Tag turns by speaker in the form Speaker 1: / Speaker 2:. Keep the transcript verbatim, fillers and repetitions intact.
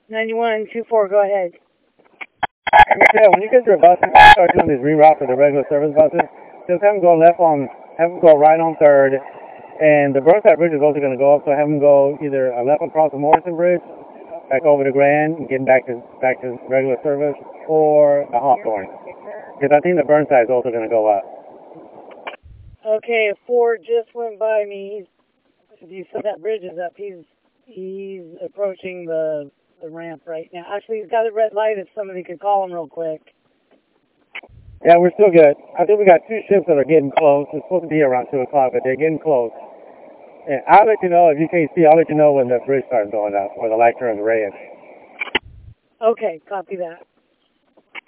Speaker 1: ninety-one two four, go ahead.
Speaker 2: Yeah, when you get your buses, start doing these reroutes for the regular service buses, just have them go left on, have them go right on third, and the Burnside Bridge is also going to go up, so have them go either a left across the Morrison Bridge, back over to Grand, and getting back to back to regular service, or the Hawthorne. Because I think the Burnside is also going to go up.
Speaker 1: Okay, a Ford just went by me. He's, you said that bridge is up. He's he's approaching the the ramp right now. Actually, he's got a red light. If somebody could call him real quick.
Speaker 2: Yeah, we're still good. I think we got two ships that are getting close. It's supposed to be around two o'clock, but they're getting close. And I'll let you know, if you can't see, I'll let you know when the bridge starts going up, or the light turns red.
Speaker 1: Okay, copy that.